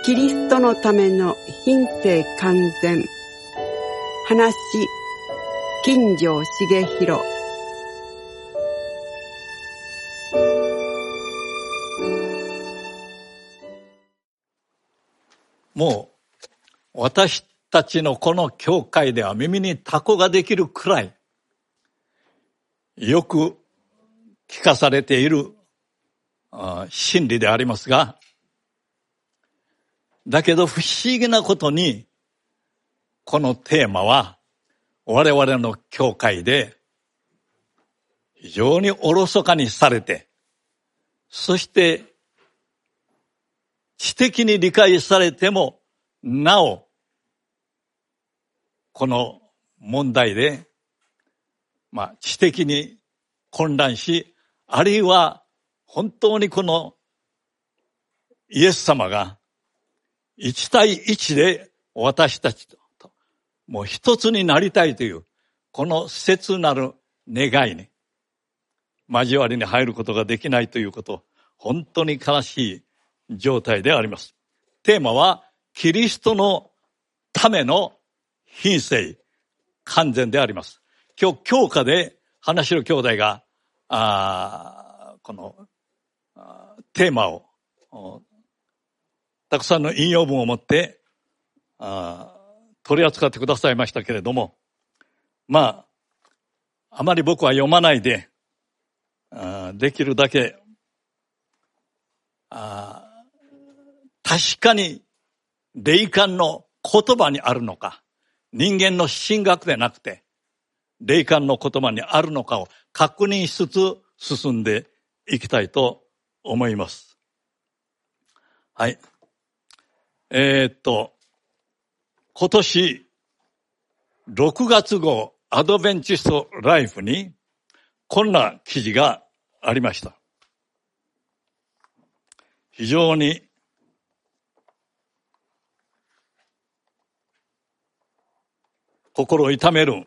キリストのための品性完全。話、金城茂弘。 もう私たちのこの教会では耳にタコができるくらいよく聞かされている真理でありますが、だけど不思議なことにこのテーマは我々の教会で非常におろそかにされて、そして知的に理解されてもなおこの問題で知的に混乱し、あるいは本当にこのイエス様が一対一で私たちともう一つになりたいというこの切なる願いに交わりに入ることができないということ、本当に悲しい状態であります。テーマはキリストのための品性完全であります。今日教科で花城兄弟がこのテーマをたくさんの引用文を持って取り扱ってくださいましたけれども、あまり僕は読まないでできるだけ確かに霊感の言葉にあるのか、人間の神学でなくて霊感の言葉にあるのかを確認しつつ進んでいきたいと思います。はい。今年6月号アドベンチストライフにこんな記事がありました。非常に心を痛める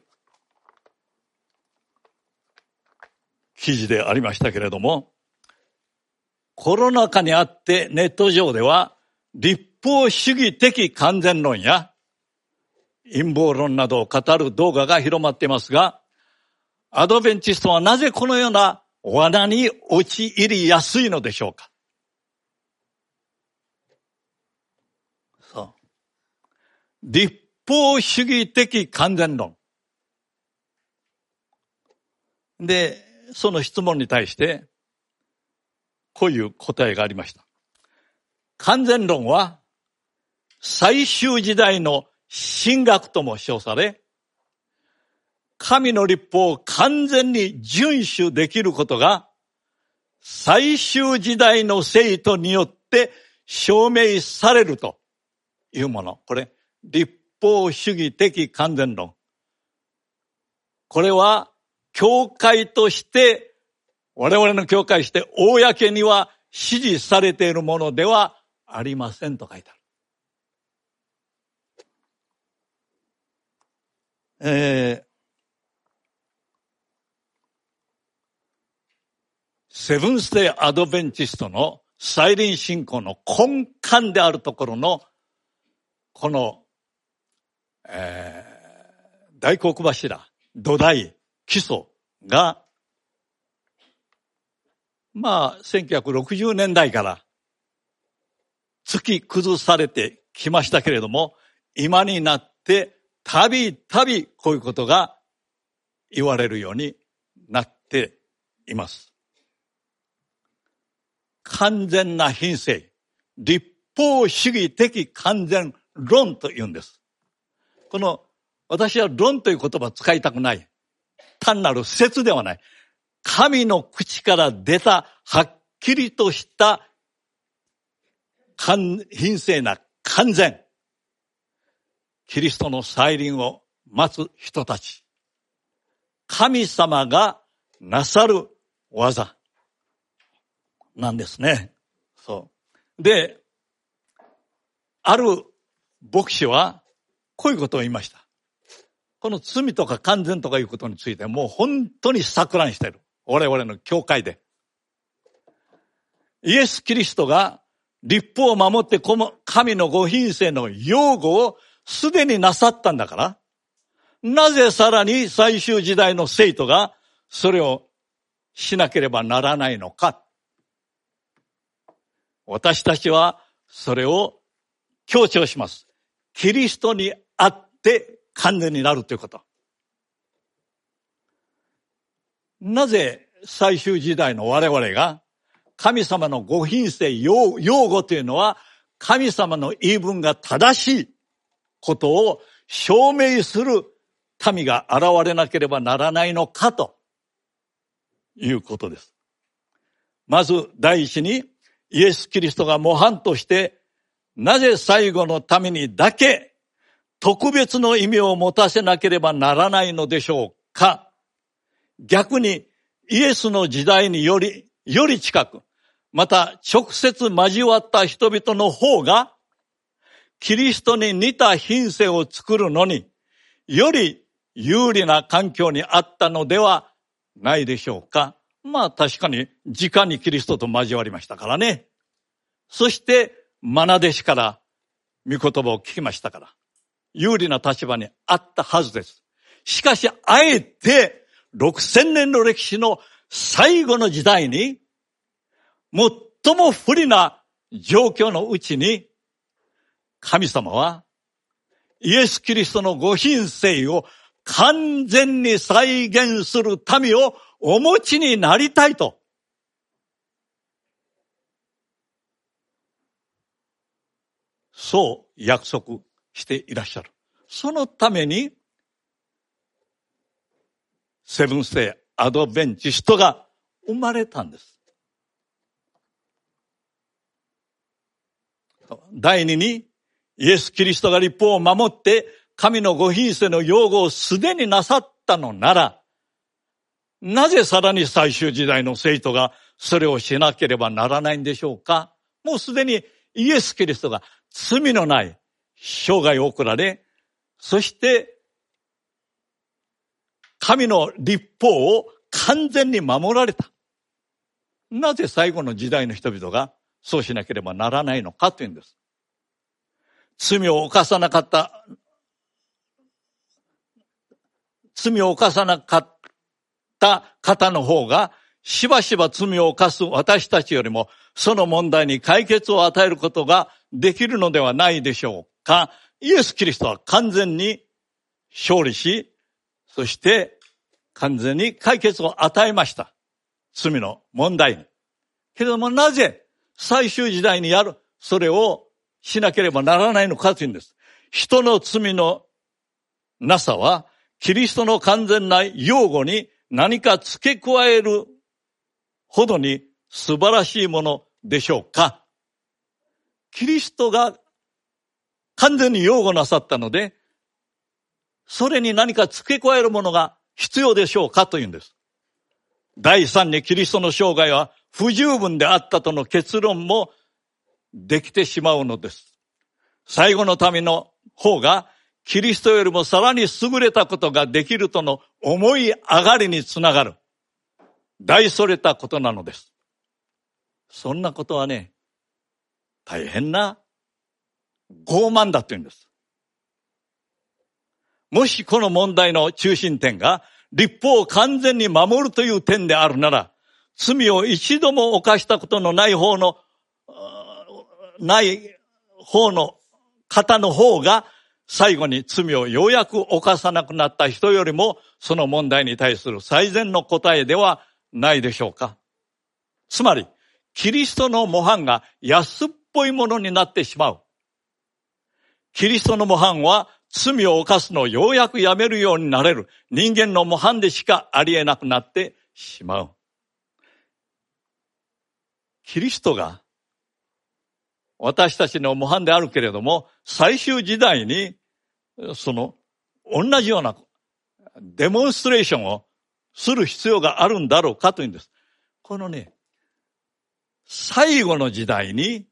記事でありましたけれども、コロナ禍にあってネット上では立法主義的完全論や陰謀論などを語る動画が広まっていますが、アドベンチストはなぜこのような罠に陥りやすいのでしょうか。立法主義的完全論で、その質問に対してこういう答えがありました。完全論は最終時代の神学とも称され、神の律法を完全に遵守できることが最終時代の聖徒によって証明されるというもの。これ立法主義的完全論。これは教会として我々の教会として公には支持されているものではありませんと書いてある。セブンスデーアドベンチストの再臨信仰の根幹であるところのこの、大黒柱、土台、基礎が1960年代から突き崩されてきましたけれども、今になってたびたびこういうことが言われるようになっています。完全な品性、立法主義的完全論と言うんです。この私は論という言葉を使いたくない。単なる説ではない。神の口から出たはっきりとした品性な完全。キリストの再臨を待つ人たち。神様がなさる技なんですね。で、ある牧師はこういうことを言いました。この罪とか完全とかいうことについてもう本当に錯乱している。我々の教会で。イエス・キリストが律法を守って神のご品性の擁護をすでになさったんだから、なぜさらに最終時代の生徒がそれをしなければならないのか。私たちはそれを強調します。キリストにあって完全になるということ。なぜ最終時代の我々が神様のご品性擁護というのは神様の言い分が正しいことを証明する民が現れなければならないのかということです。まず第一にイエス・キリストが模範としてなぜ最後のためにだけ特別の意味を持たせなければならないのでしょうか。逆にイエスの時代により近く、また直接交わった人々の方がキリストに似た品性を作るのにより有利な環境にあったのではないでしょうか。まあ確かに直にキリストと交わりましたからね。そして愛弟子から御言葉を聞きましたから有利な立場にあったはずです。しかしあえて6000年の歴史の最後の時代に最も不利な状況のうちに神様はイエス・キリストのご品性を完全に再現する民をお持ちになりたいと。そう約束していらっしゃる。そのためにセブンスデーアドベンチストが生まれたんです。第二にイエス・キリストが律法を守って神のご品性の擁護をすでになさったのなら、なぜさらに最終時代の生徒がそれをしなければならないんでしょうか。もうすでにイエス・キリストが罪のない生涯を送られ、そして神の律法を完全に守られた。なぜ最後の時代の人々がそうしなければならないのかというんです。罪を犯さなかった方の方がしばしば罪を犯す私たちよりもその問題に解決を与えることができるのではないでしょうか。イエス・キリストは完全に勝利し、そして完全に解決を与えました。罪の問題に。けれどもなぜ最終時代にそれをしなければならないのかというんです。人の罪のなさはキリストの完全な擁護に何か付け加えるほどに素晴らしいものでしょうか。キリストが完全に擁護なさったので、それに何か付け加えるものが必要でしょうかというんです。第三にキリストの生涯は不十分であったとの結論もできてしまうのです。最後の民の方がキリストよりもさらに優れたことができるとの思い上がりにつながる大それたことなのです。そんなことはね、大変な傲慢だというんです。もしこの問題の中心点が律法を完全に守るという点であるなら、罪を一度も犯したことのない方の方の方が最後に罪をようやく犯さなくなった人よりもその問題に対する最善の答えではないでしょうか。つまりキリストの模範が安っぽいものになってしまう。キリストの模範は罪を犯すのをようやくやめるようになれる人間の模範でしかありえなくなってしまう。キリストが私たちの模範であるけれども、最終時代にその同じようなデモンストレーションをする必要があるんだろうかというんです。このね、最後の時代に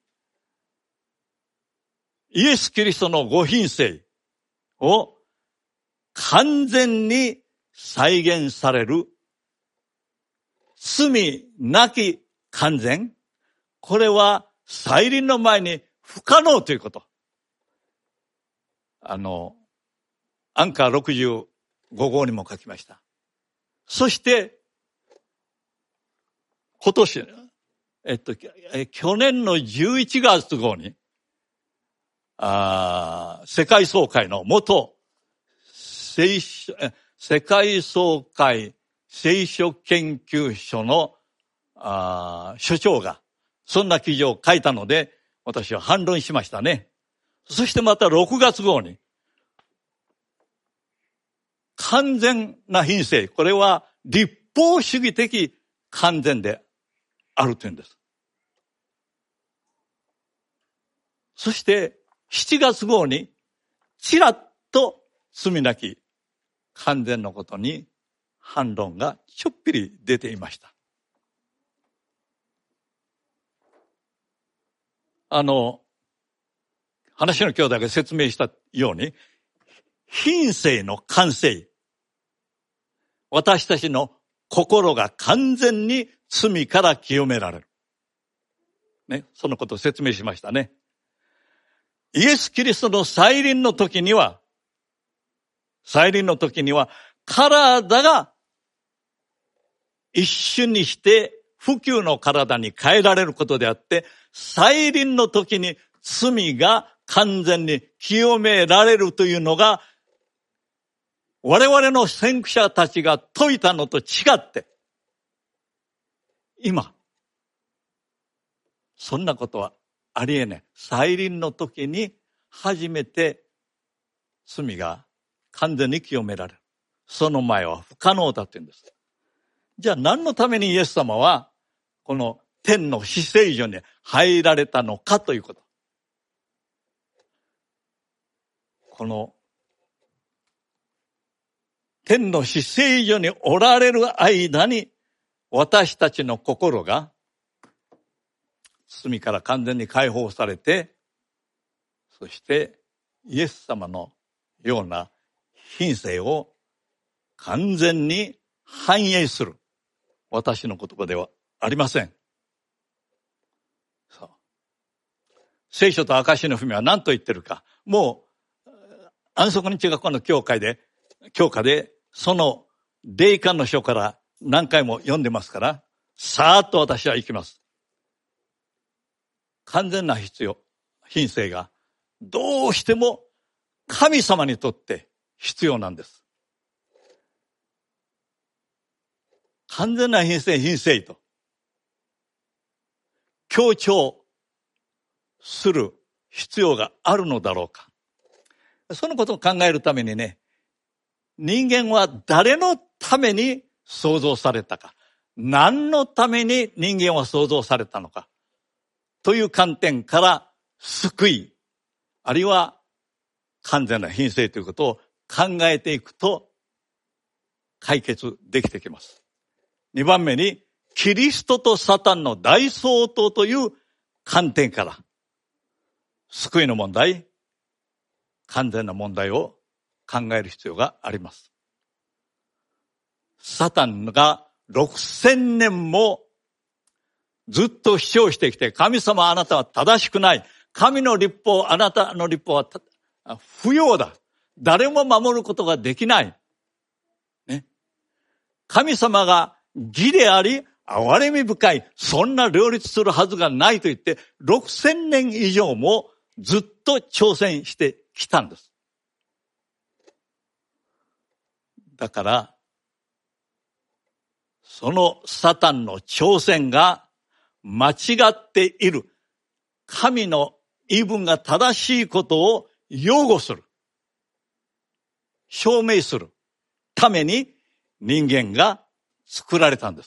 イエス・キリストのご品性を完全に再現される罪なき完全、これは再臨の前に不可能ということ。アンカー65号にも書きました。そして、今年、去年の11月号に、世界総会の世界総会聖書研究所の所長がそんな記事を書いたので、私は反論しましたね。そしてまた6月号に完全な品性、これは立法主義的完全であるというんです。そして7月号にちらっと罪なき完全のことに反論がちょっぴり出ていました。話の兄弟が説明したように、品性の完成。私たちの心が完全に罪から清められる。ね、そのことを説明しましたね。イエス・キリストの再臨の時には、体が一瞬にして不朽の体に変えられることであって、再臨の時に罪が完全に清められるというのが、我々の先駆者たちが説いたのと違って、今、そんなことはありえない。再臨の時に初めて罪が完全に清められる。その前は不可能だって言うんです。じゃあ何のためにイエス様はこの天の至聖所に入られたのかということ。この天の至聖所におられる間に私たちの心が罪から完全に解放されて、そしてイエス様のような品性を完全に反映する。私の言葉ではありません。そう。聖書と証の文は何と言ってるか。もう安息日学校の教科でその霊感の書から何回も読んでますから、さーっと私は行きます。完全な品性がどうしても神様にとって必要なんです。完全な品性と強調する必要があるのだろうか。そのことを考えるためにね、人間は誰のために創造されたか、何のために人間は創造されたのかという観点から救い、あるいは完全な品性ということを考えていくと解決できてきます。2番目にキリストとサタンの大相当という観点から救いの問題、完全な問題を考える必要があります。サタンが6000年もずっと主張してきて、神様あなたは正しくない。神の律法、あなたの律法は不要だ。誰も守ることができない。ね。神様が義であり、憐れみ深い。そんな両立するはずがないと言って、6000年以上もずっと挑戦してきたんです。だから、そのサタンの挑戦が間違っている。神の言い分が正しいことを擁護する。証明するために人間が作られたんです。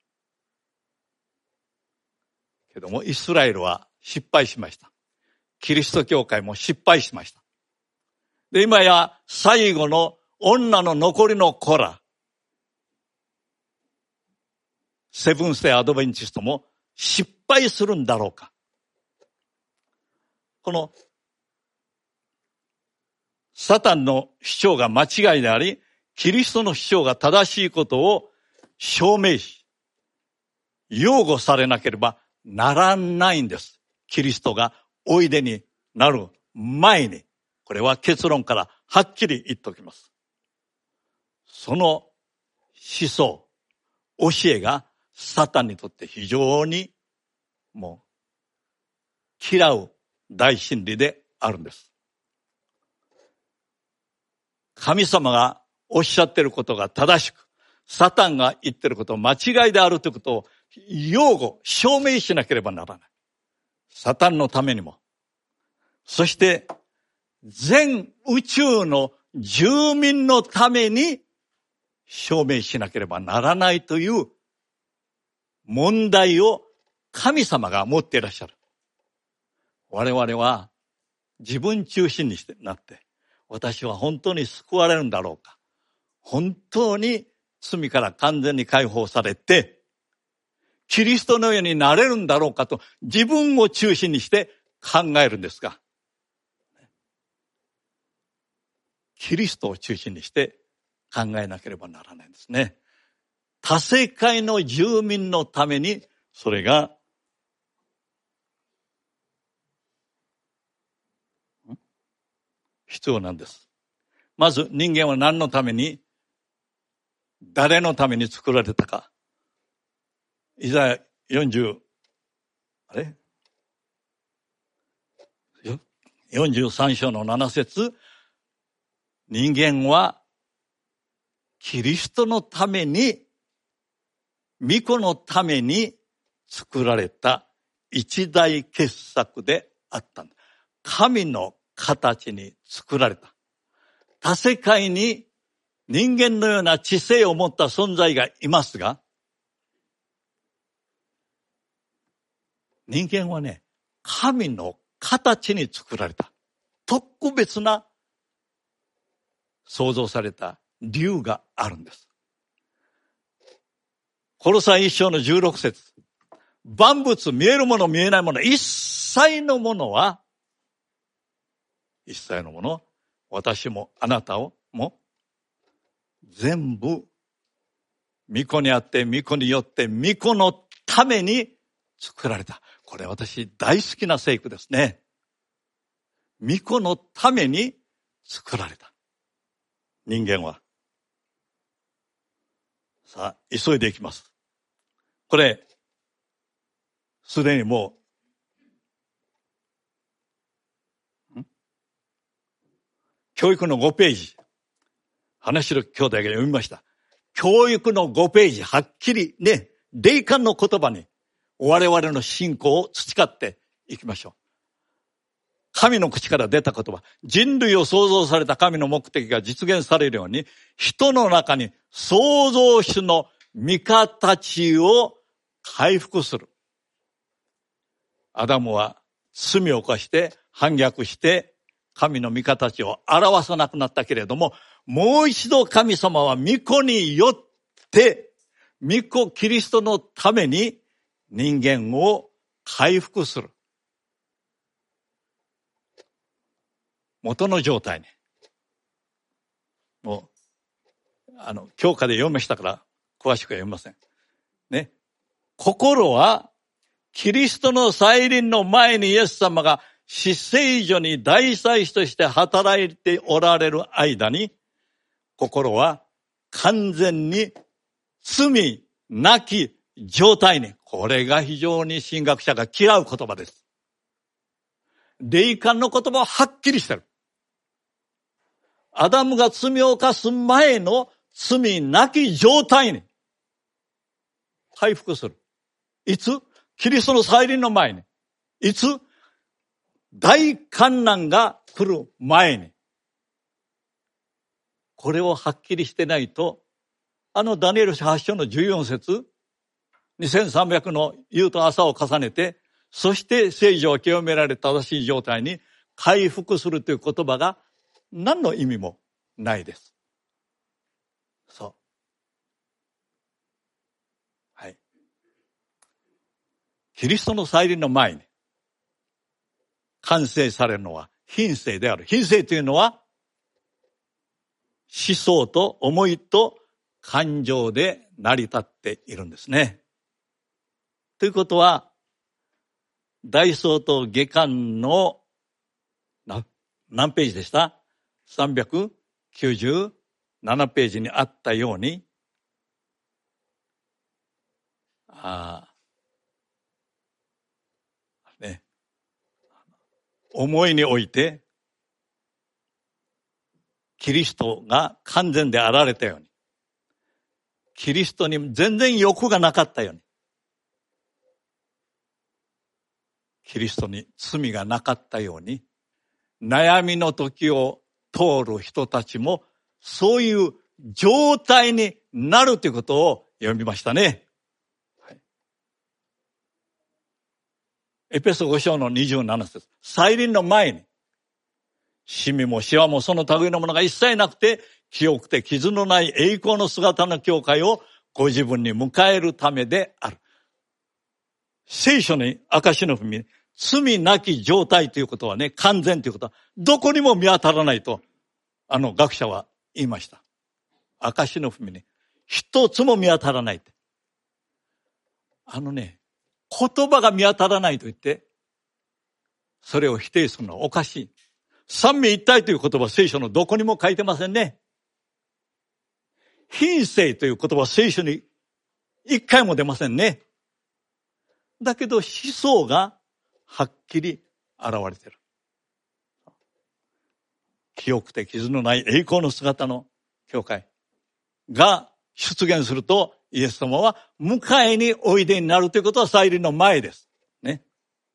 けどもイスラエルは失敗しました。キリスト教会も失敗しました。で、今や最後の女の残りの子ら、セブンスデーアドベンチストも失敗するんだろうか。このサタンの主張が間違いであり、キリストの主張が正しいことを証明し、擁護されなければならないんです。 キリストがおいでになる前に、これは結論からはっきり言っておきます。その思想、教えがサタンにとって非常にもう嫌う大真理であるんです。神様がおっしゃっていることが正しく、サタンが言っていること間違いであるということを擁護、証明しなければならない。サタンのためにも、そして全宇宙の住民のために証明しなければならないという問題を神様が持っていらっしゃる。我々は自分中心になって、私は本当に救われるんだろうか。本当に罪から完全に解放されて、キリストのようになれるんだろうかと自分を中心にして考えるんですが、キリストを中心にして考えなければならないんですね。他世界の住民のためにそれが必要なんです。まず人間は何のために、誰のために作られたか。イザヤ43章の7節、人間はキリストのために、御子のために作られた一大傑作であったんだ。神の形に作られた。他世界に人間のような知性を持った存在がいますが、人間はね、神の形に作られた。特別な創造された理由があるんです。コロサイ1章の16節。万物、見えるもの見えないもの、一切のもの、私もあなたをも全部御子にあって、御子によって、御子のために作られた。これ私大好きな聖句ですね。御子のために作られた。人間は。さあ、急いでいきます。これ、すでにもう、教育の5ページ、話しろ兄弟が読みました。教育の5ページ、はっきりね、霊感の言葉に我々の信仰を培っていきましょう。神の口から出た言葉、人類を創造された神の目的が実現されるように、人の中に創造主の御形を回復する。アダムは罪を犯して反逆して神の御形を表さなくなったけれども、もう一度神様は御子によって御子キリストのために人間を回復する。元の状態に。もう、教科で読みましたから詳しくは読みません。ね。心はキリストの再臨の前にイエス様が死聖所に大祭司として働いておられる間に、心は完全に罪なき状態に。これが非常に神学者が嫌う言葉です。霊感の言葉ははっきりしてる。アダムが罪を犯す前の罪なき状態に回復する。いつ？キリストの再臨の前に。いつ？大患難が来る前に。これをはっきりしてないと、ダニエル書8章の14節、2300の夕と朝を重ねて、そして聖女を清められ正しい状態に回復するという言葉が何の意味もないです。そう。はい。キリストの再臨の前に完成されるのは品性である。品性というのは思想と思いと感情で成り立っているんですね。ということは、 大総統下巻の何ページでした？ 397 ページにあったように、思いにおいてキリストが完全であられたように、キリストに全然欲がなかったように、キリストに罪がなかったように、悩みの時を通る人たちもそういう状態になるということを読みましたね。はい、エペソ5章の27節。再臨の前に、シミもシワもその類のものが一切なくて、清くて傷のない栄光の姿の教会をご自分に迎えるためである。聖書に証の文、罪なき状態ということはね、完全ということはどこにも見当たらないと学者は言いました。証の文に一つも見当たらないって。言葉が見当たらないと言ってそれを否定するのはおかしい。三位一体という言葉、聖書のどこにも書いてませんね。品性という言葉、聖書に一回も出ませんね。だけど思想がはっきり現れている。清くて傷のない栄光の姿の教会が出現すると、イエス様は迎えにおいでになるということは再臨の前です。ね。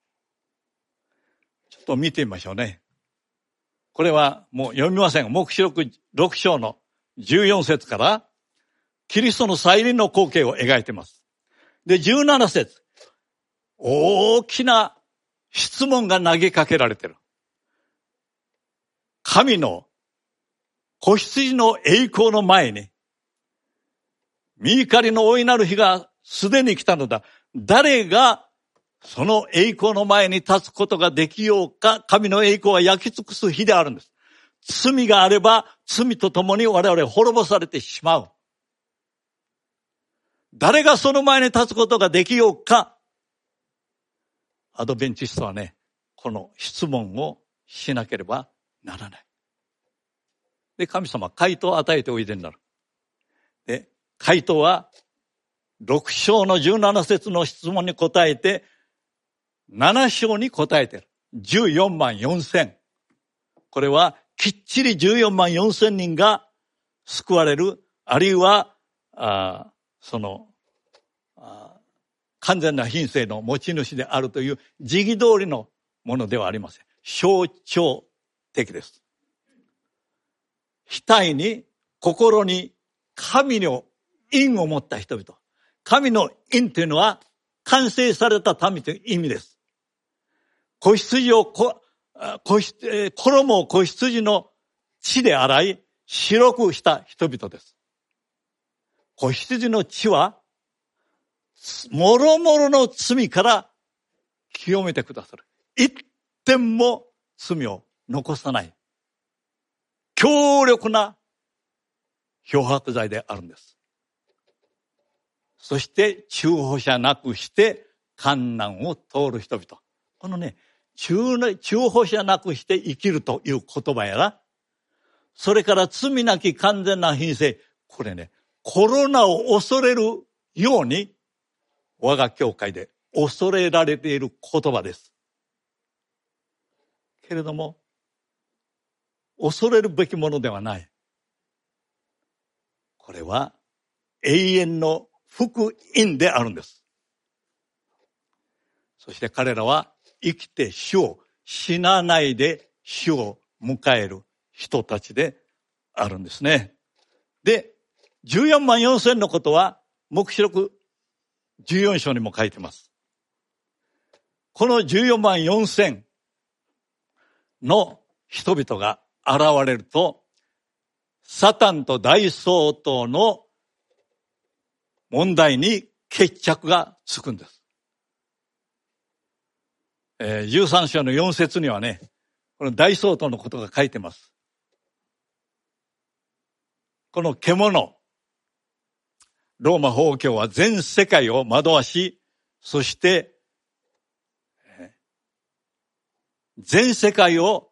ちょっと見てみましょうね。これはもう読みませんが、黙示録6章の14節からキリストの再臨の光景を描いています。で、17節。大きな質問が投げかけられている。神の子羊の栄光の前に、御怒りの大いなる日がすでに来たのだ。誰がその栄光の前に立つことができようか。神の栄光は焼き尽くす日であるんです。罪があれば罪とともに我々は滅ぼされてしまう。誰がその前に立つことができようか。アドベンチストはね、この質問をしなければならない。で、神様は回答を与えておいでになる。で、回答は6章の17節の質問に答えて、7章に答えている。14万4千。これはきっちり14万4千人が救われる、あるいは、完全な品性の持ち主であるという時期通りのものではありません。象徴的です。額に、心に神の印を持った人々。神の印というのは完成された民という意味です。子羊を、衣を子羊の血で洗い、白くした人々です。子羊の血は、もろもろの罪から清めてくださる。一点も罪を残さない。強力な漂白剤であるんです。そして中保者なくして患難を通る人々。このね、中保者なくして生きるという言葉やら、それから罪なき完全な品性。これね、コロナを恐れるように我が教会で恐れられている言葉です。けれども、恐れるべきものではない。これは永遠の福音であるんです。そして彼らは生きて死を、死なないで死を迎える人たちであるんですね。で、14万4千のことは黙示録14章にも書いてます。この14万4千の人々が現れると、サタンと大総統の問題に決着がつくんです。13章の4節にはね、この大総統のことが書いてます。この獣、ローマ法教は全世界を惑わし、そして全世界を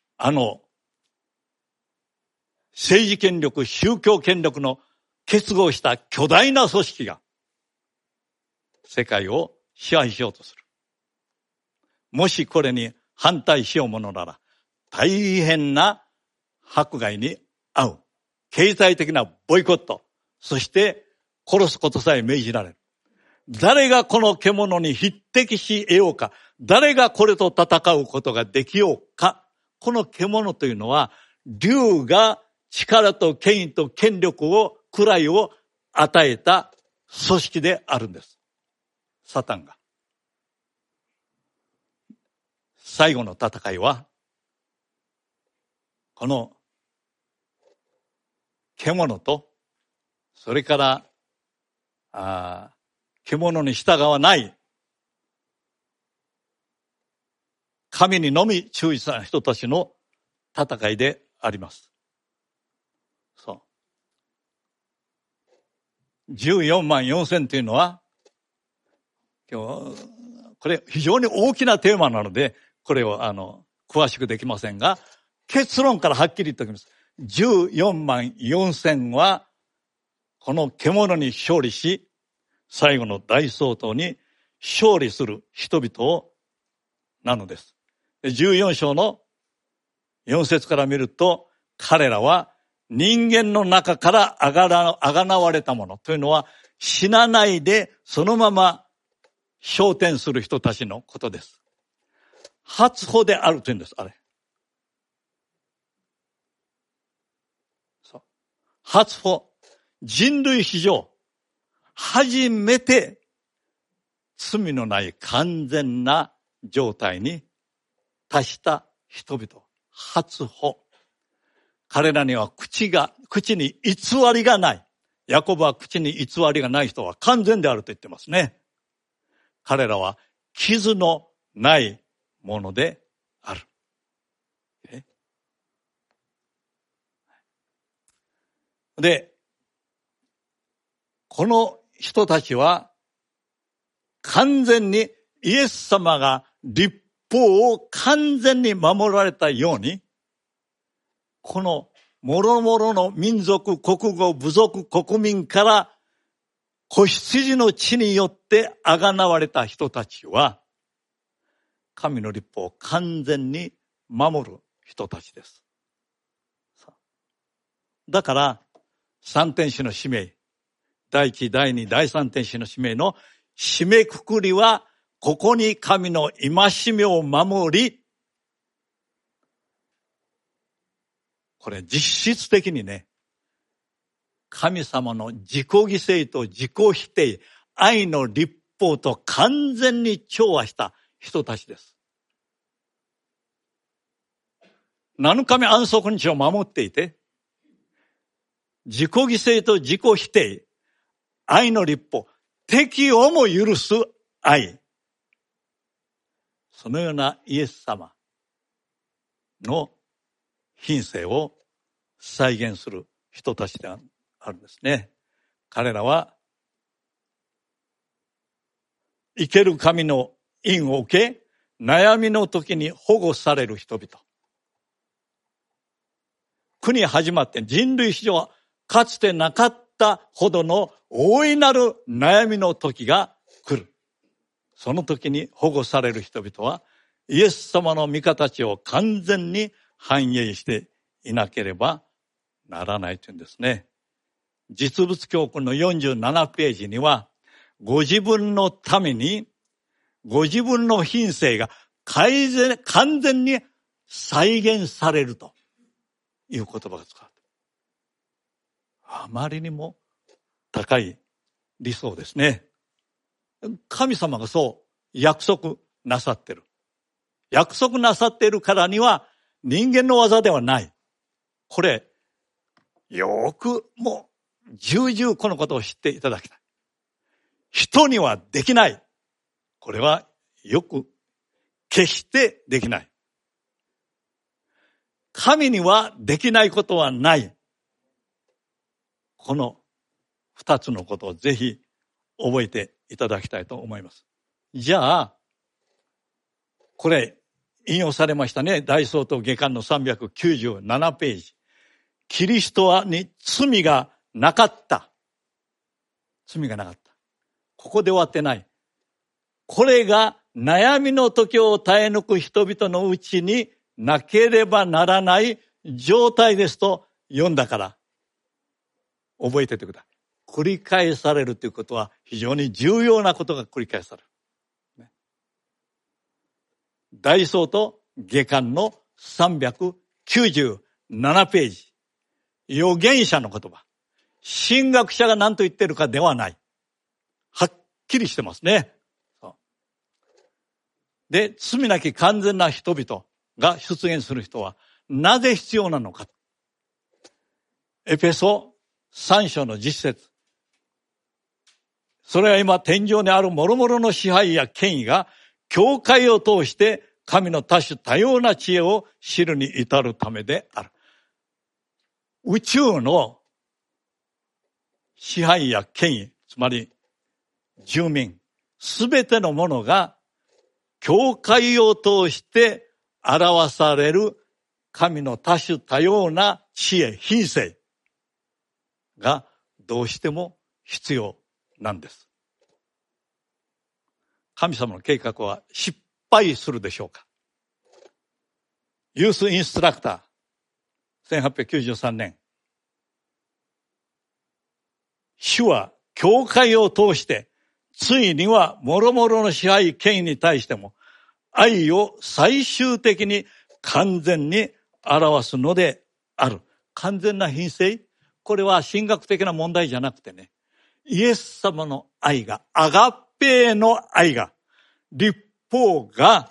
政治権力、宗教権力の結合した巨大な組織が世界を支配しようとする。もしこれに反対しようものなら大変な迫害に遭う。経済的なボイコット、そして殺すことさえ命じられる。誰がこの獣に匹敵し得ようか、誰がこれと戦うことができようか。この獣というのは、竜が力と権威と権力を、位を与えた組織であるんです。サタンが。最後の戦いは、この獣と、それから獣に従わない神にのみ注意した人たちの戦いであります。そう。14万4千というのは、今日これ非常に大きなテーマなので、これを詳しくできませんが、結論からはっきり言っておきます。14万4千は、この獣に勝利し、最後の大総統に勝利する人々をなのです。14章の4節から見ると、彼らは人間の中からあがなわれたものというのは、死なないでそのまま昇天する人たちのことです。初歩であるというんです、あれ。そう。初歩。人類史上、初めて罪のない完全な状態に達した人々。初歩。彼らには口に偽りがない。ヤコブは口に偽りがない人は完全であると言ってますね。彼らは傷のないものである。で、この人たちは完全にイエス様が律法を完全に守られたように、この諸々の民族、国語、部族、国民から子羊の血によってあがなわれた人たちは、神の律法を完全に守る人たちです。だから、三天使の使命、第一、第二、第三天使の使命の締めくくりは、ここに神の戒めを守り、これ実質的にね、神様の自己犠牲と自己否定、愛の律法と完全に調和した人たちです。7日目安息日を守っていて、自己犠牲と自己否定、愛の律法、敵をも許す愛。そのようなイエス様の品性を再現する人たちであるんですね。彼らは生ける神の印を受け、悩みの時に保護される人々。国始まって人類史上かつてなかったほどの大いなる悩みの時が来る。その時に保護される人々はイエス様の御形を完全に反映していなければならないというんですね。実物教訓の47ページには、ご自分のためにご自分の品性が完全に再現されるという言葉が使われている。あまりにも高い理想ですね。神様がそう約束なさっている。約束なさっているからには人間の技ではない。これ、よくもう重々このことを知っていただきたい。人にはできない。これはよく決してできない。神にはできないことはない。この二つのことをぜひ覚えていただきたいと思います。じゃあ、これ、 引用されましたね。大総統下巻の397ページ。キリストに罪がなかった。罪がなかった。ここで終わってない。これが悩みの時を耐え抜く人々のうちになければならない状態ですと読んだから、覚えててください。繰り返されるということは非常に重要なことが繰り返される。大総統下巻の397ページ。預言者の言葉。神学者が何と言ってるかではない。はっきりしてますね。で、罪なき完全な人々が出現する人はなぜ必要なのか。エペソ3章の10節。それは今天上にある諸々の支配や権威が教会を通して神の多種多様な知恵を知るに至るためである。宇宙の支配や権威、つまり住民、すべてのものが教会を通して表される神の多種多様な知恵、品性がどうしても必要なんです。神様の計画は失敗するでしょうか。ユースインストラクター、1893年。主は教会を通して、ついには諸々の支配権威に対しても、愛を最終的に完全に表すのである。完全な品性、これは神学的な問題じゃなくてね、イエス様の愛が、アガペーの愛が、律法が、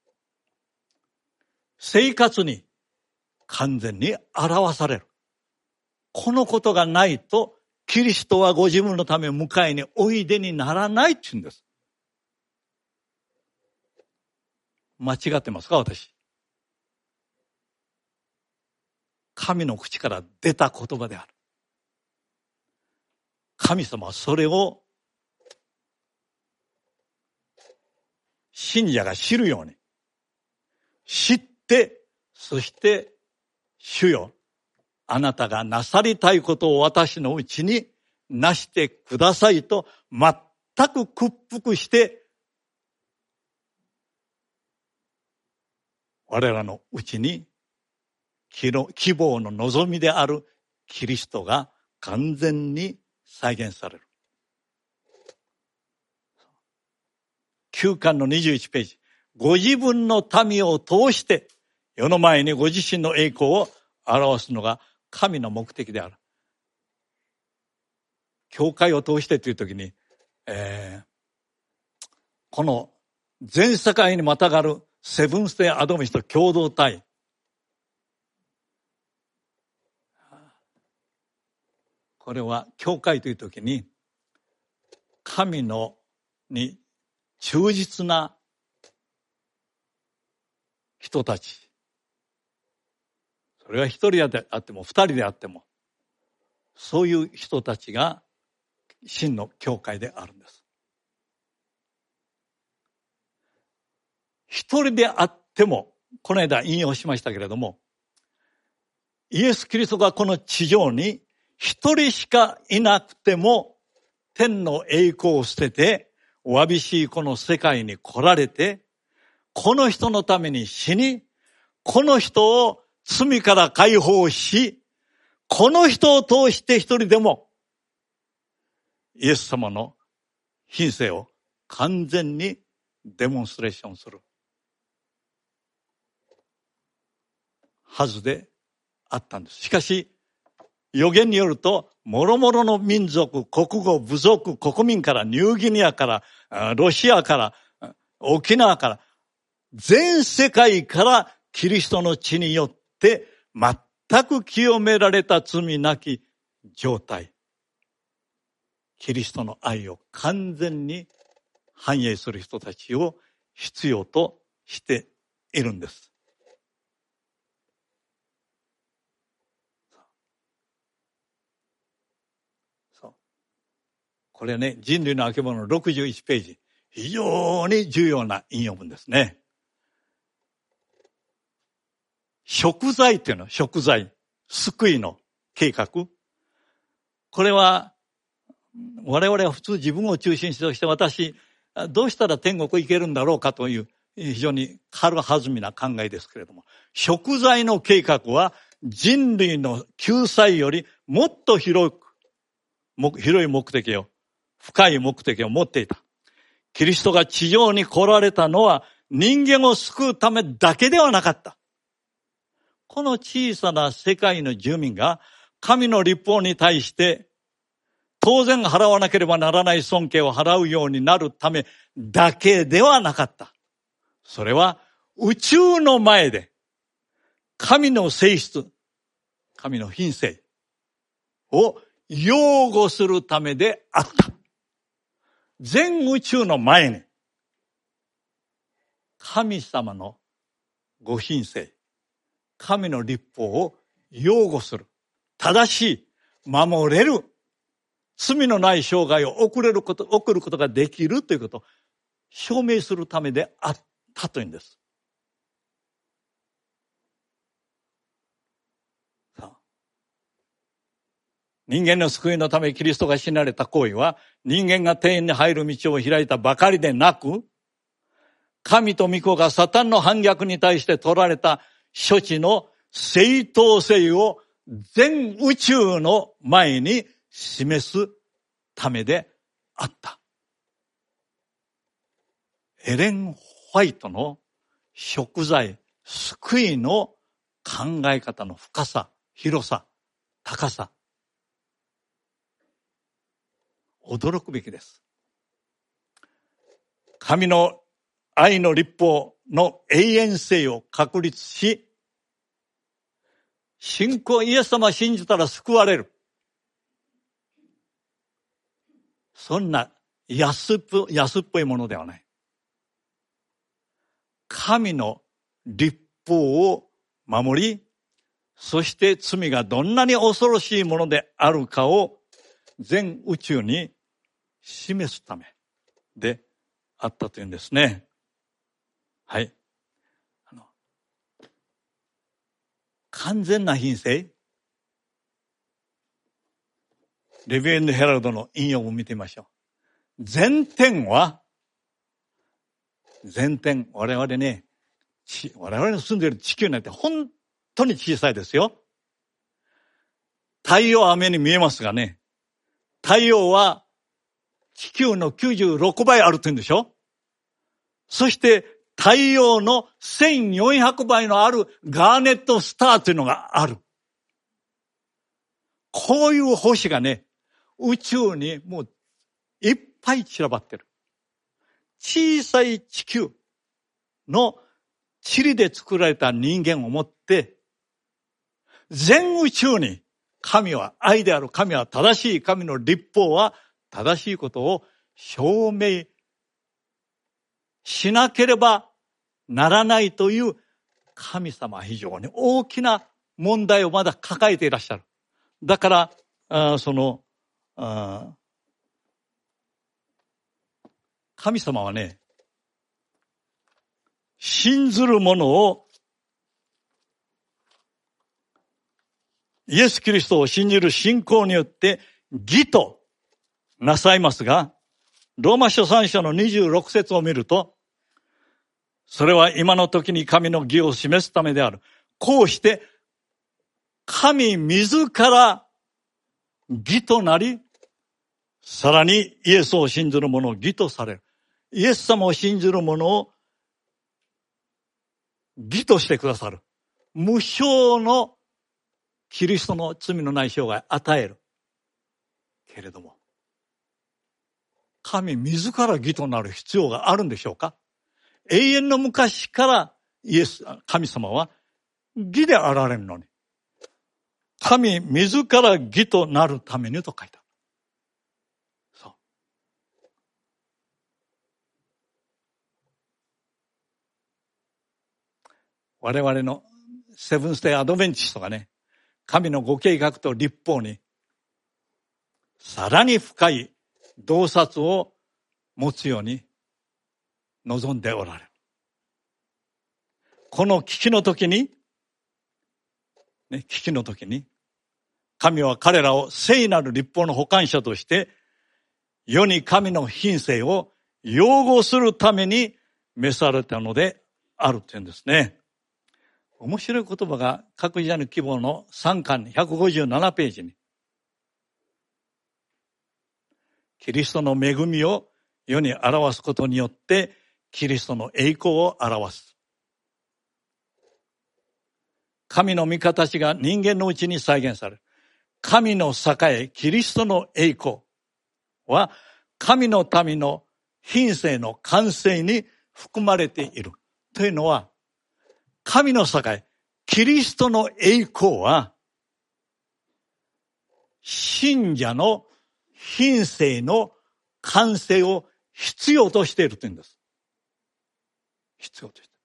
生活に完全に表される。このことがないと、キリストはご自分のため迎えにおいでにならないって言うんです。間違ってますか、私。神の口から出た言葉である。神様はそれを信者が知るように知って、そして主よ、あなたがなさりたいことを私のうちになしてくださいと全く屈服して我らのうちに希望の望みであるキリストが完全に再現される。9巻の21ページ。ご自分の民を通して世の前にご自身の栄光を表すのが神の目的である。教会を通してというときに、この全世界にまたがるセブンスデーアドベンチスト共同体。これは教会というときに神に忠実な人たち。それは一人であっても二人であっても、そういう人たちが真の教会であるんです。一人であっても、この間引用しましたけれども、イエス・キリストがこの地上に一人しかいなくても、天の栄光を捨てて、わびしいこの世界に来られて、この人のために死に、この人を罪から解放し、この人を通して一人でもイエス様の品性を完全にデモンストレーションするはずであったんです。しかし預言によると、諸々の民族、国語、部族、国民から、ニューギニアから、ロシアから、沖縄から、全世界からキリストの血によって全く清められた罪なき状態。キリストの愛を完全に反映する人たちを必要としているんです。これね、人類のあけぼのの61ページ。非常に重要な引用文ですね。 贖罪っていうの、贖罪、救いの計画。これは、我々は普通自分を中心として私、どうしたら天国行けるんだろうかという非常に軽はずみな考えですけれども、贖罪の計画は人類の救済よりもっと広い目的を、深い目的を持っていた。キリストが地上に来られたのは人間を救うためだけではなかった。この小さな世界の住民が神の律法に対して当然払わなければならない尊敬を払うようになるためだけではなかった。それは宇宙の前で神の性質、神の品性を擁護するためであった。全宇宙の前に神様のご品性、神の律法を擁護する。正しい、守れる、罪のない生涯を送ることができるということを証明するためであったというんです。人間の救いのためキリストが死なれた行為は人間が天に入る道を開いたばかりでなく、神と御子がサタンの反逆に対して取られた処置の正当性を全宇宙の前に示すためであった。エレン・ホワイトの贖罪、救いの考え方の深さ、広さ、高さ、驚くべきです。神の愛の律法の永遠性を確立し、信仰、イエス様を信じたら救われる。そんな安っぽいものではない。神の律法を守り、そして罪がどんなに恐ろしいものであるかを全宇宙に示すためであったというんですね。はい。完全な品性。レビュー&ヘラルドの引用を見てみましょう。前提、我々の住んでいる地球なんて本当に小さいですよ。太陽は雨に見えますがね、太陽は地球の96倍あるって言うんでしょ。そして太陽の1400倍のあるガーネットスターというのがある。こういう星がね、宇宙にもういっぱい散らばってる。小さい地球の塵で作られた人間をもって、全宇宙に神は愛である、神は正しい、神の律法は正しいことを証明しなければならないという神様は非常に大きな問題をまだ抱えていらっしゃる。だから、神様はね、信ずる者を、イエス・キリストを信じる信仰によって義となさいますが、ローマ書3章の26節を見ると、それは今の時に神の義を示すためである。こうして、神自ら義となり、さらにイエスを信ずる者を義とされる。イエス様を信じる者を義としてくださる。無償のキリストの罪のない生涯を与える。けれども、神自ら義となる必要があるんでしょうか？永遠の昔から神様は義であられるのに、神自ら義となるためにと書いた。そう。我々のセブンステイアドベンチストがね、神のご計画と律法にさらに深い洞察を持つように望んでおられる。この危機の時に危機の時に、神は彼らを聖なる律法の保管者として、世に神の品性を擁護するために召されたのであるというんですね。面白い言葉が各時代の希望の3巻157ページに、キリストの恵みを世に表すことによってキリストの栄光を表す。神の御形が人間のうちに再現される。神の栄、キリストの栄光は神の民の品性の完成に含まれている。というのは、神の栄、キリストの栄光は信者の品性の完成を必要としているというんです。必要としている。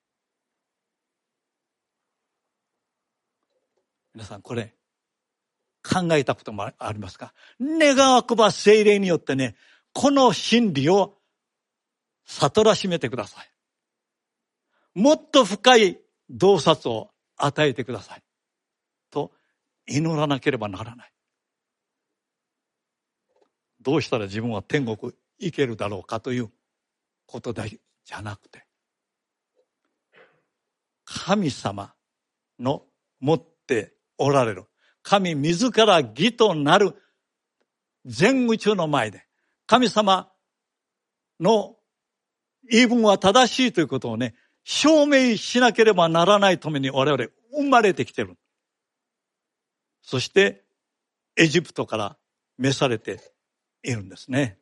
皆さんこれ考えたこともありますか？願わくば聖霊によってね、この真理を悟らしめてください。もっと深い洞察を与えてください。と祈らなければならない。どうしたら自分は天国行けるだろうかということじゃなくて、神様の持っておられる神自ら義となる全宇宙の前で、神様の言い分は正しいということをね、証明しなければならないために我々生まれてきている。そしてエジプトから召されているんですね。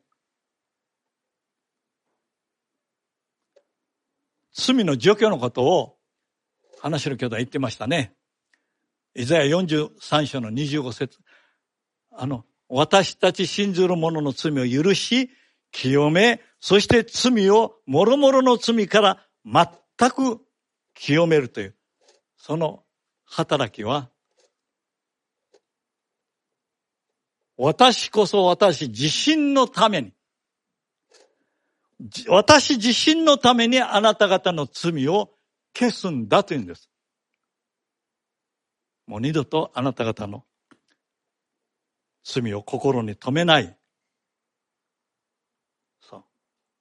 罪の除去のことを話の兄弟は言ってましたね。イザヤ43章の25節。私たち信ずる者の罪を許し、清め、そして罪を諸々の罪から全く清めるという、その働きは、私こそ私自身のために、私自身のためにあなた方の罪を消すんだというんです。もう二度とあなた方の罪を心に留めない。そう。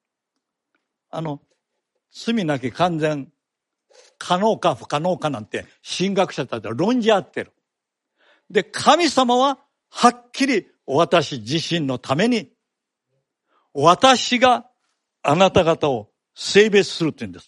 罪なき完全可能か不可能かなんて神学者たちは論じ合ってる。で、神様ははっきり私自身のために私があなた方を聖別するって言うんです。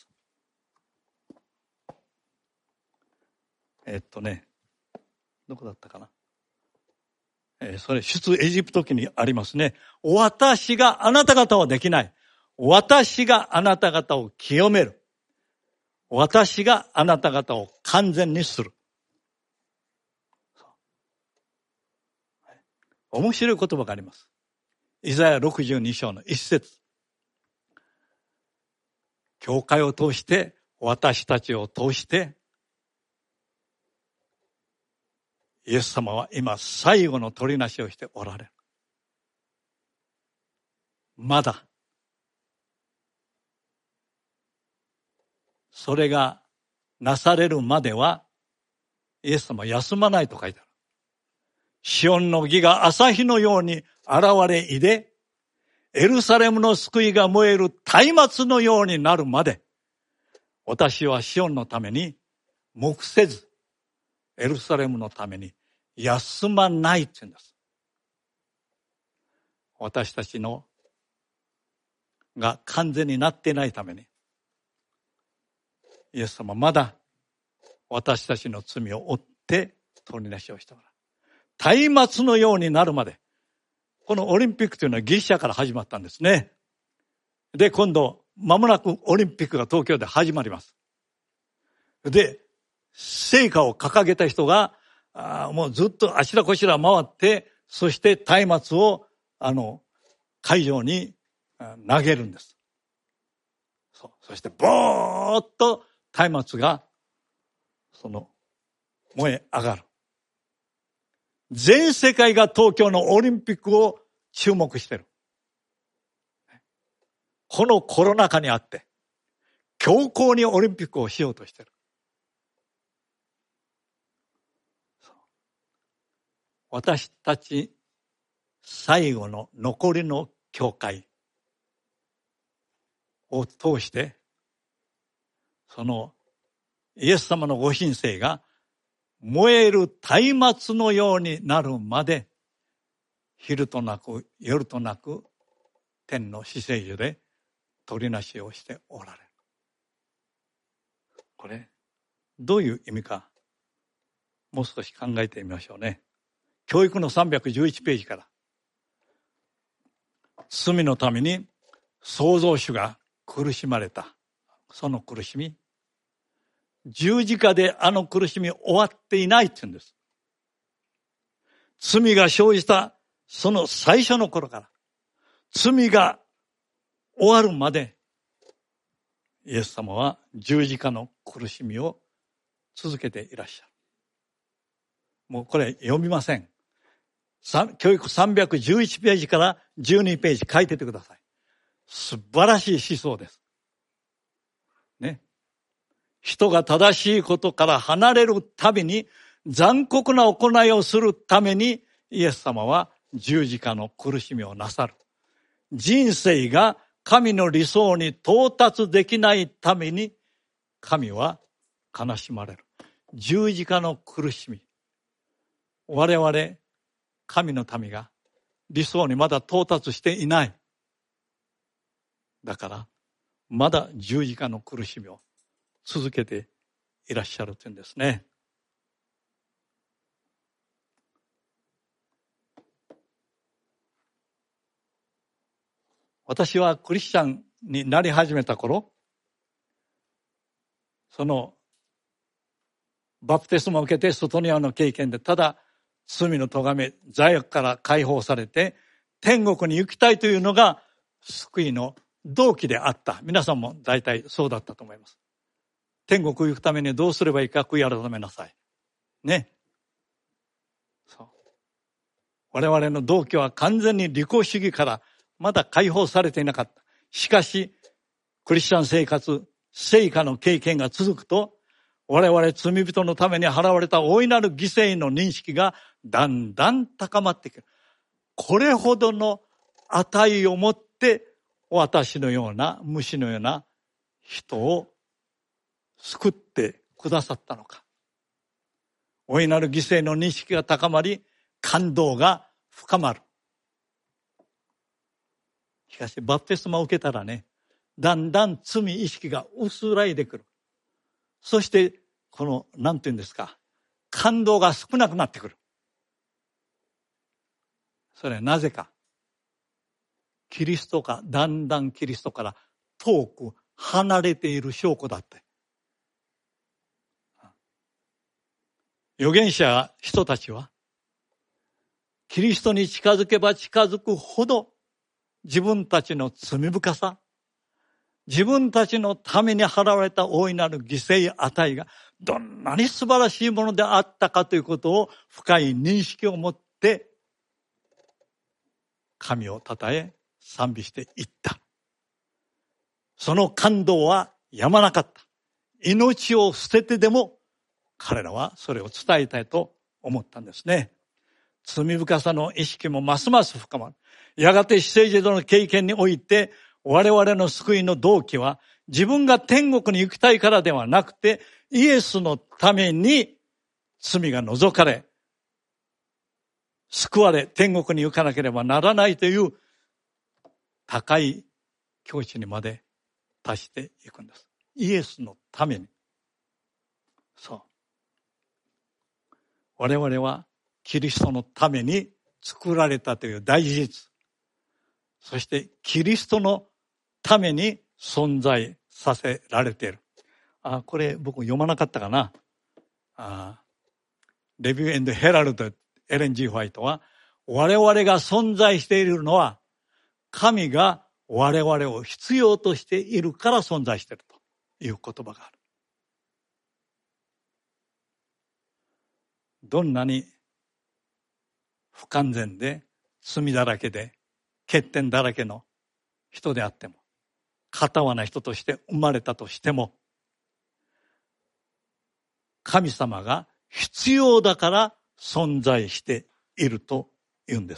どこだったかな。それ出エジプト記にありますね。私があなた方はできない。私があなた方を清める。私があなた方を完全にする。面白い言葉があります。イザヤ62章の1節。教会を通して、私たちを通して、イエス様は今最後の取りなしをしておられる。まだ。それがなされるまでは、イエス様は休まないと書いてある。シオンの義が朝日のように現れいで、エルサレムの救いが燃える松明のようになるまで、私はシオンのために黙せず、エルサレムのために休まないって言うんです。私たちのが完全になっていないために、イエス様まだ私たちの罪を負って取りなしをしてもらう。松明のようになるまで、このオリンピックというのはギリシャから始まったんですね。で、今度間もなくオリンピックが東京で始まります。で、聖火を掲げた人がもうずっとあちらこちら回って、そして松明を会場に投げるんです。そしてぼーっと松明が燃え上がる。全世界が東京のオリンピックを注目している。このコロナ禍にあって強硬にオリンピックをしようとしている。 私たち最後の残りの教会を通して、そのイエス様のご神聖が燃える松明のようになるまで、昼となく夜となく天の至聖所で取りなしをしておられる。これどういう意味か、もう少し考えてみましょうね。教育の311ページから、罪のために創造主が苦しまれた、その苦しみ、十字架であの苦しみ終わっていないって言うんです。罪が生じたその最初の頃から、罪が終わるまで、イエス様は十字架の苦しみを続けていらっしゃる。もうこれ読みません。教育311ページから12ページ書いててください。素晴らしい思想です。ね。人が正しいことから離れるたびに、残酷な行いをするために、イエス様は十字架の苦しみをなさる。人生が神の理想に到達できないために、神は悲しまれる。十字架の苦しみ。我々、神の民が理想にまだ到達していない。だから、まだ十字架の苦しみを続けていらっしゃるというんですね。私はクリスチャンになり始めた頃、そのバプテスマを受けて外庭の経験で、ただ罪の咎め、罪悪から解放されて天国に行きたいというのが救いの動機であった。皆さんも大体そうだったと思います。天国行くためにどうすればいいか悔い改めなさい。ね。そう。我々の動機は完全に利己主義からまだ解放されていなかった。しかし、クリスチャン生活、聖歌の経験が続くと、我々罪人のために払われた大いなる犠牲の認識がだんだん高まってくる。これほどの値をもって私のような虫のような人を救ってくださったのか。大いなる犠牲の認識が高まり、感動が深まる。しかしバプテスマを受けたらね、だんだん罪意識が薄らいでくる。そしてこのなんていうんですか、感動が少なくなってくる。それはなぜか。キリストがだんだんキリストから遠く離れている証拠だって。預言者人たちはキリストに近づけば近づくほど自分たちの罪深さ、自分たちのために払われた大いなる犠牲値がどんなに素晴らしいものであったかということを深い認識を持って神を称え賛美していった。その感動はやまなかった。命を捨ててでも彼らはそれを伝えたいと思ったんですね。罪深さの意識もますます深まる。やがて至聖所の経験において我々の救いの動機は自分が天国に行きたいからではなくて、イエスのために罪が除かれ、救われ天国に行かなければならないという高い境地にまで達していくんです。イエスのために。そう。我々はキリストのために作られたという大事実。そしてキリストのために存在させられている。これ僕読まなかったかな。レビュー&ヘラルド、エレン・G・ホワイトは、我々が存在しているのは神が我々を必要としているから存在しているという言葉がある。どんなに不完全で罪だらけで欠点だらけの人であっても、片わな人として生まれたとしても、神様が必要だから存在していると言うんです。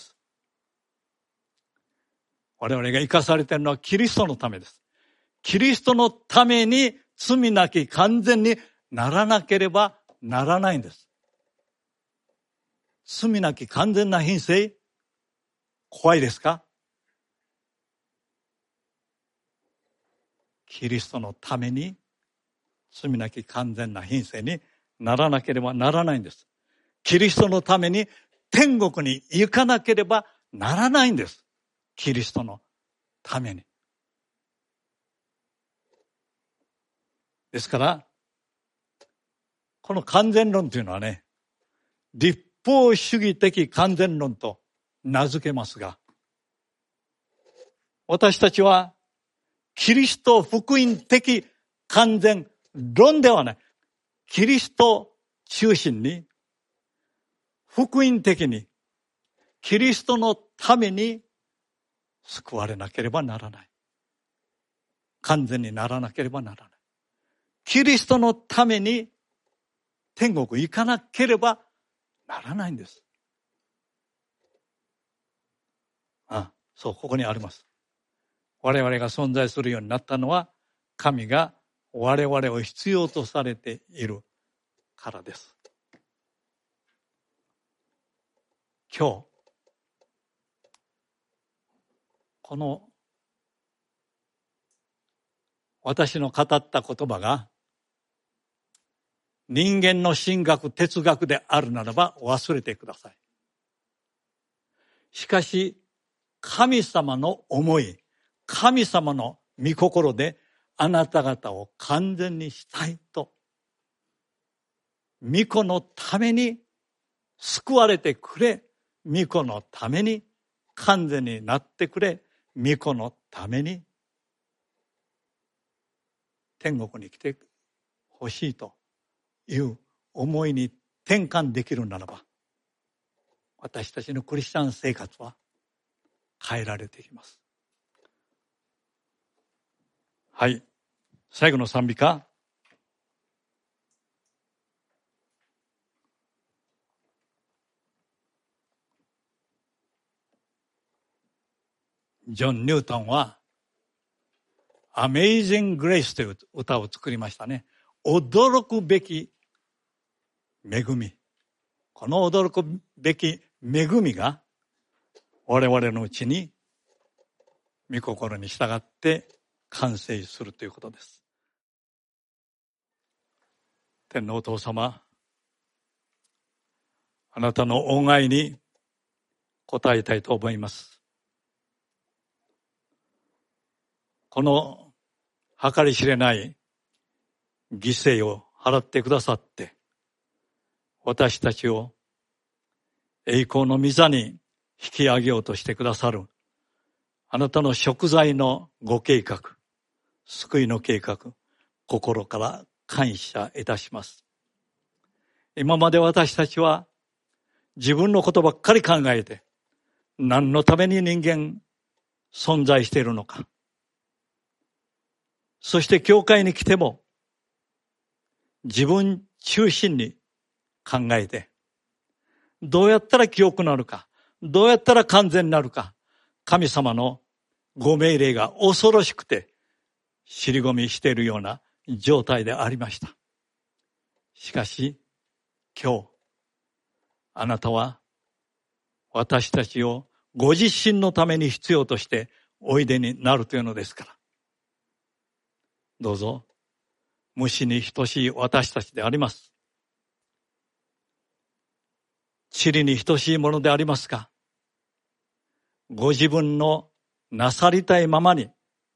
我々が生かされているのはキリストのためです。キリストのために罪なき完全にならなければならないんです。罪なき完全な品性、怖いですか？キリストのために罪なき完全な品性にならなければならないんです。キリストのために天国に行かなければならないんです。キリストのために。ですから、この完全論というのはね、立法主義的完全論と名付けますが、私たちはキリスト福音的完全論ではない。キリスト中心に、福音的に、キリストのために救われなければならない。完全にならなければならない。キリストのために天国行かなければならないんです。そう、ここにあります。我々が存在するようになったのは、神が我々を必要とされているからです。今日、この私の語った言葉が人間の神学、哲学であるならば忘れてください。しかし、神様の思い、神様の御心であなた方を完全にしたいと、御子のために救われてくれ、御子のために完全になってくれ、御子のために天国に来てほしいという思いに転換できるならば、私たちのクリスチャン生活は変えられていきます。はい。最後の賛美歌。ジョン・ニュートンは Amazing Grace という歌を作りましたね。驚くべき恵み。この驚くべき恵みが我々のうちに御心に従って完成するということです。天皇お父様、あなたの恩愛に応えたいと思います。この計り知れない犠牲を払ってくださって、私たちを栄光の御座に引き上げようとしてくださるあなたの贖罪のご計画、救いの計画、心から感謝いたします。今まで私たちは自分のことばっかり考えて、何のために人間存在しているのか。そして教会に来ても自分中心に考えて、どうやったら清くなるか、どうやったら完全になるか、神様のご命令が恐ろしくて尻込みしているような状態でありました。しかし今日あなたは私たちをご自身のために必要としておいでになるというのですから、どうぞ虫に等しい私たちであります。塵に等しいものでありますが、ご自分のなさりたいままに、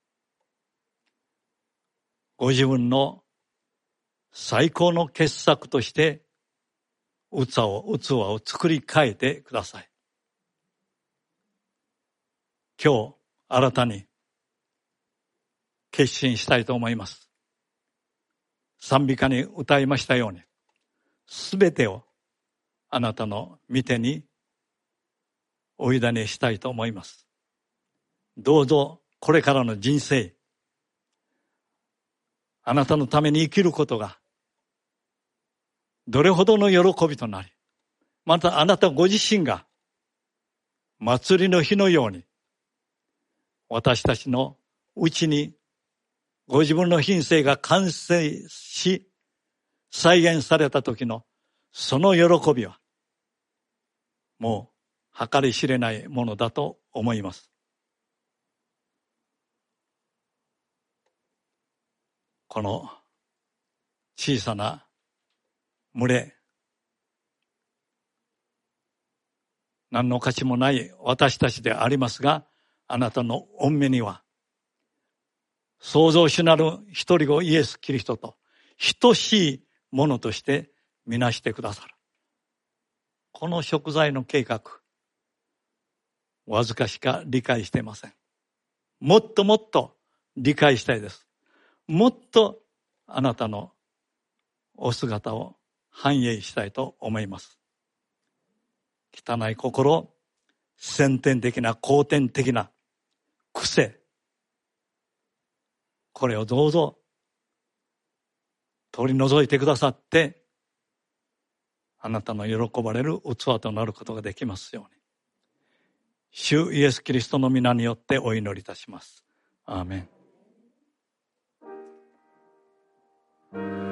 ご自分の最高の傑作として器を作り変えてください。今日新たに決心したいと思います。賛美歌に歌いましたように、すべてをあなたの御手にお委ねしたいと思います。どうぞこれからの人生、あなたのために生きることがどれほどの喜びとなり、またあなたご自身が祭りの日のように、私たちのうちにご自分の品性が完成し、再現された時のその喜びは、もう計り知れないものだと思います。この小さな群れ、何の価値もない私たちでありますが、あなたの御目には、創造主なる一人子イエス・キリストと等しいものとしてみなしてくださる。この贖罪の計画、わずかしか理解していません。もっともっと理解したいです。もっとあなたのお姿を反映したいと思います。汚い心、先天的な後天的な癖、これをどうぞ取り除いてくださって、あなたの喜ばれる器となることができますように。主イエス・キリストの皆によってお祈りいたします。アーメン。